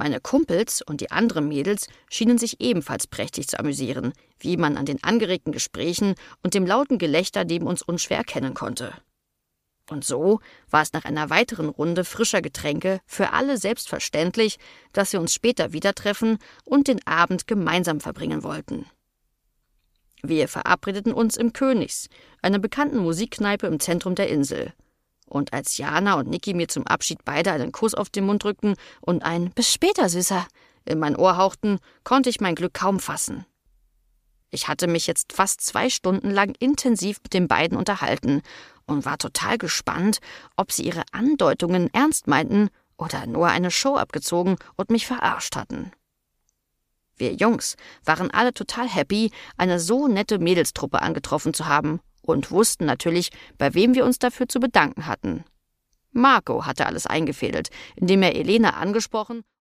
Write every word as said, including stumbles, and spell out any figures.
Meine Kumpels und die anderen Mädels schienen sich ebenfalls prächtig zu amüsieren, wie man an den angeregten Gesprächen und dem lauten Gelächter neben uns unschwer erkennen konnte. Und so war es nach einer weiteren Runde frischer Getränke für alle selbstverständlich, dass wir uns später wieder treffen und den Abend gemeinsam verbringen wollten. Wir verabredeten uns im Königs, einer bekannten Musikkneipe im Zentrum der Insel. Und als Jana und Niki mir zum Abschied beide einen Kuss auf den Mund drückten und ein »Bis später, Süßer« in mein Ohr hauchten, konnte ich mein Glück kaum fassen. Ich hatte mich jetzt fast zwei Stunden lang intensiv mit den beiden unterhalten und war total gespannt, ob sie ihre Andeutungen ernst meinten oder nur eine Show abgezogen und mich verarscht hatten. Wir Jungs waren alle total happy, eine so nette Mädelstruppe angetroffen zu haben und wussten natürlich, bei wem wir uns dafür zu bedanken hatten. Marco hatte alles eingefädelt, indem er Elena angesprochen